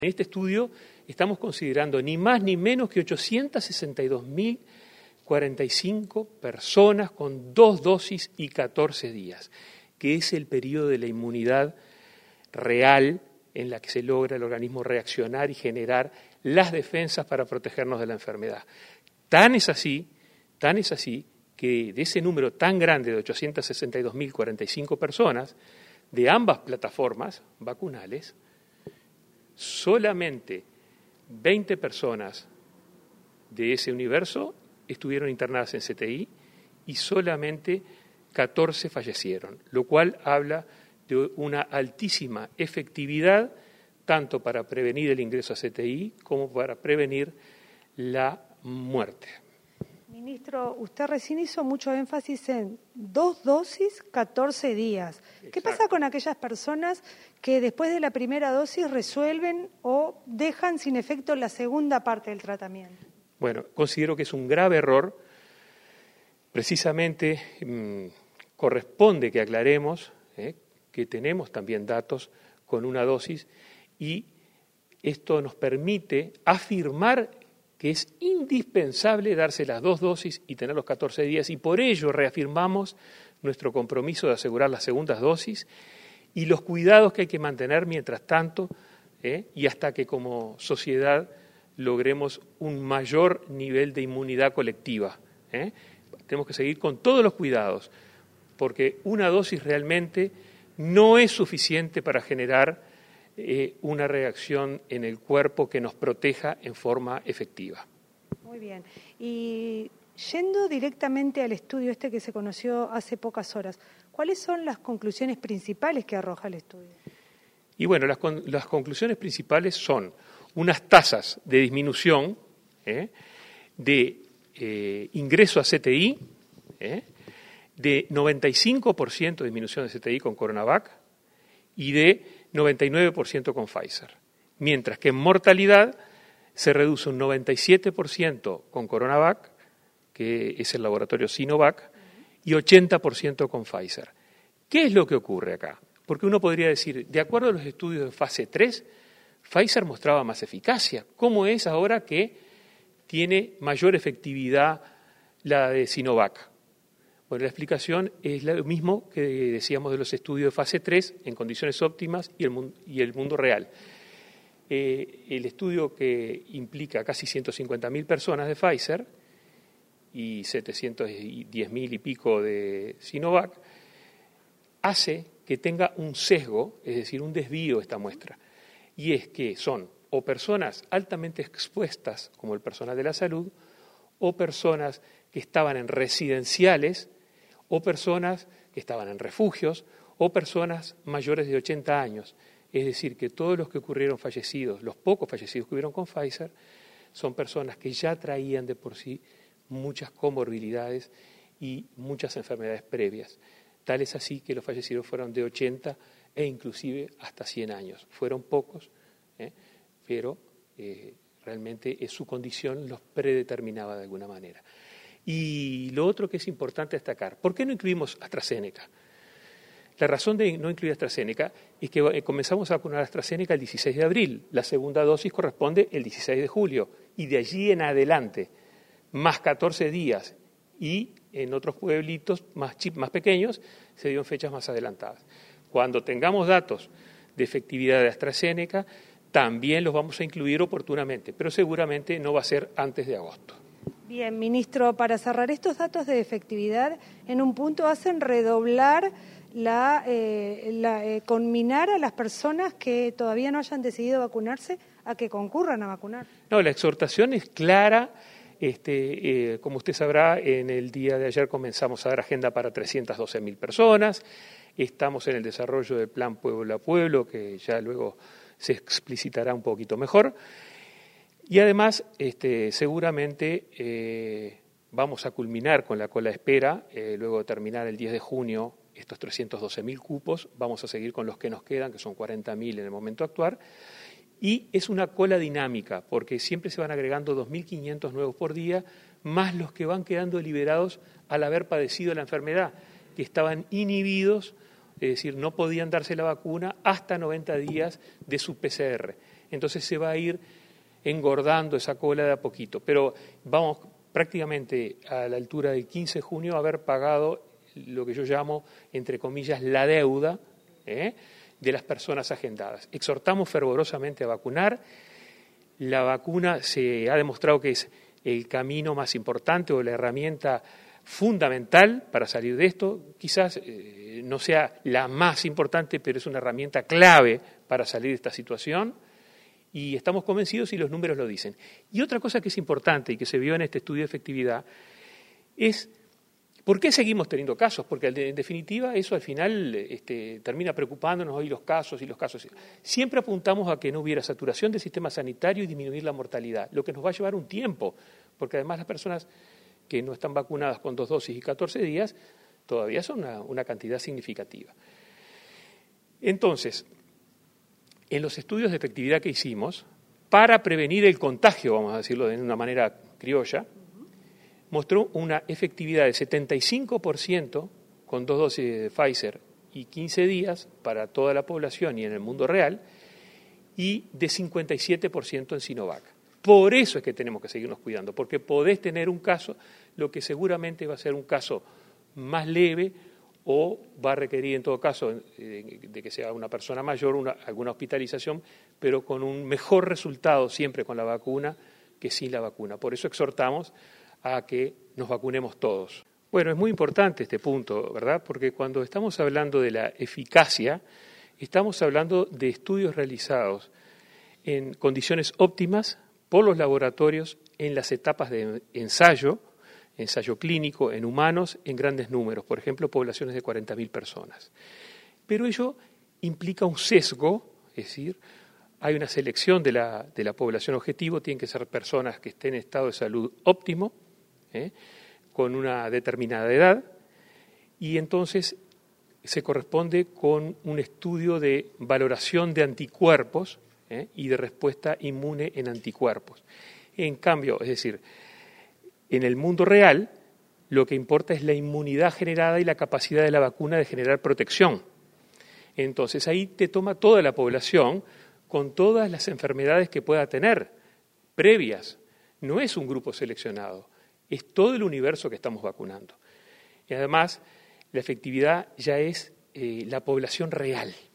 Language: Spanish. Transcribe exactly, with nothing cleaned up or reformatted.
En este estudio estamos considerando ni más ni menos que ochocientas sesenta y dos mil cuarenta y cinco personas con dos dosis y catorce días, que es el periodo de la inmunidad real en la que se logra el organismo reaccionar y generar las defensas para protegernos de la enfermedad. Tan es así, tan es así, que de ese número tan grande de ochocientas sesenta y dos mil cuarenta y cinco personas, de ambas plataformas vacunales, solamente veinte personas de ese universo estuvieron internadas en C T I y solamente catorce fallecieron, lo cual habla de una altísima efectividad tanto para prevenir el ingreso a C T I como para prevenir la muerte. Ministro, usted recién hizo mucho énfasis en dos dosis, catorce días. Exacto. ¿Qué pasa con aquellas personas que después de la primera dosis resuelven o dejan sin efecto la segunda parte del tratamiento? Bueno, considero que es un grave error. Precisamente mmm, corresponde que aclaremos eh, que tenemos también datos con una dosis y esto nos permite afirmar que es indispensable darse las dos dosis y tener los catorce días, y por ello reafirmamos nuestro compromiso de asegurar las segundas dosis y los cuidados que hay que mantener mientras tanto, ¿eh? y hasta que como sociedad logremos un mayor nivel de inmunidad colectiva. ¿eh? Tenemos que seguir con todos los cuidados, porque una dosis realmente no es suficiente para generar Eh, una reacción en el cuerpo que nos proteja en forma efectiva. Muy bien. Y yendo directamente al estudio este que se conoció hace pocas horas, ¿cuáles son las conclusiones principales que arroja el estudio? Y bueno, las, con, las conclusiones principales son unas tasas de disminución ¿eh? de eh, ingreso a C T I, ¿eh? de noventa y cinco por ciento de disminución de C T I con Coronavac y de noventa y nueve por ciento con Pfizer, mientras que en mortalidad se reduce un noventa y siete por ciento con Coronavac, que es el laboratorio Sinovac, y ochenta por ciento con Pfizer. ¿Qué es lo que ocurre acá? Porque uno podría decir, de acuerdo a los estudios de fase tres, Pfizer mostraba más eficacia. ¿Cómo es ahora que tiene mayor efectividad la de Sinovac? Bueno, la explicación es lo mismo que decíamos de los estudios de fase tres en condiciones óptimas y el mundo, y el mundo real. Eh, el estudio que implica casi ciento cincuenta mil personas de Pfizer y setecientos diez mil y pico de Sinovac hace que tenga un sesgo, es decir, un desvío esta muestra. Y es que son o personas altamente expuestas, como el personal de la salud, o personas que estaban en residenciales, o personas que estaban en refugios, o personas mayores de ochenta años. Es decir, que todos los que ocurrieron fallecidos, los pocos fallecidos que hubieron con Pfizer, son personas que ya traían de por sí muchas comorbilidades y muchas enfermedades previas. Tal es así que los fallecidos fueron de ochenta e inclusive hasta cien años. Fueron pocos, ¿eh? pero eh, realmente su condición los predeterminaba de alguna manera. Y lo otro que es importante destacar, ¿por qué no incluimos AstraZeneca? La razón de no incluir AstraZeneca es que comenzamos a vacunar AstraZeneca el dieciséis de abril, la segunda dosis corresponde el dieciséis de julio, y de allí en adelante, más catorce días, y en otros pueblitos más, chip, más pequeños se dio en fechas más adelantadas. Cuando tengamos datos de efectividad de AstraZeneca, también los vamos a incluir oportunamente, pero seguramente no va a ser antes de agosto. Bien, ministro, para cerrar, estos datos de efectividad en un punto hacen redoblar, la, eh, la eh, conminar a las personas que todavía no hayan decidido vacunarse a que concurran a vacunar. No, la exhortación es clara. Este, eh, como usted sabrá, en el día de ayer comenzamos a dar agenda para trescientas doce mil personas. Estamos en el desarrollo del plan Pueblo a Pueblo, que ya luego se explicitará un poquito mejor. Y además, este, seguramente eh, vamos a culminar con la cola de espera, eh, luego de terminar el diez de junio estos trescientos doce mil cupos, vamos a seguir con los que nos quedan, que son cuarenta mil en el momento actual, y es una cola dinámica, porque siempre se van agregando dos mil quinientos nuevos por día, más los que van quedando liberados al haber padecido la enfermedad, que estaban inhibidos, es decir, no podían darse la vacuna hasta noventa días de su P C R. entonces se va a ir engordando esa cola de a poquito. Pero vamos prácticamente a la altura del quince de junio a haber pagado lo que yo llamo, entre comillas, la deuda ¿eh? de las personas agendadas. Exhortamos fervorosamente a vacunar. La vacuna se ha demostrado que es el camino más importante o la herramienta fundamental para salir de esto. Quizás eh, no sea la más importante, pero es una herramienta clave para salir de esta situación. Y estamos convencidos y los números lo dicen. Y otra cosa que es importante y que se vio en este estudio de efectividad es ¿por qué seguimos teniendo casos? Porque en definitiva eso al final este, termina preocupándonos hoy los casos y los casos. Siempre apuntamos a que no hubiera saturación del sistema sanitario y disminuir la mortalidad, lo que nos va a llevar un tiempo, porque además las personas que no están vacunadas con dos dosis y catorce días todavía son una, una cantidad significativa. Entonces, en los estudios de efectividad que hicimos, para prevenir el contagio, vamos a decirlo de una manera criolla, mostró una efectividad de setenta y cinco por ciento con dos dosis de Pfizer y quince días para toda la población y en el mundo real, y de cincuenta y siete por ciento en Sinovac. Por eso es que tenemos que seguirnos cuidando, porque podés tener un caso, lo que seguramente va a ser un caso más leve, o va a requerir en todo caso eh, de que sea una persona mayor, una, alguna hospitalización, pero con un mejor resultado siempre con la vacuna que sin la vacuna. Por eso exhortamos a que nos vacunemos todos. Bueno, es muy importante este punto, ¿verdad? Porque cuando estamos hablando de la eficacia, estamos hablando de estudios realizados en condiciones óptimas por los laboratorios en las etapas de ensayo, ensayo clínico en humanos en grandes números, por ejemplo, poblaciones de cuarenta mil personas. Pero ello implica un sesgo, es decir, hay una selección de la, de la población objetivo, tienen que ser personas que estén en estado de salud óptimo, ¿eh? con una determinada edad, y entonces se corresponde con un estudio de valoración de anticuerpos ¿eh? y de respuesta inmune en anticuerpos. En cambio, es decir, en el mundo real, lo que importa es la inmunidad generada y la capacidad de la vacuna de generar protección. Entonces, ahí te toma toda la población con todas las enfermedades que pueda tener, previas. No es un grupo seleccionado, es todo el universo que estamos vacunando. Y además, la efectividad ya es eh, la población real.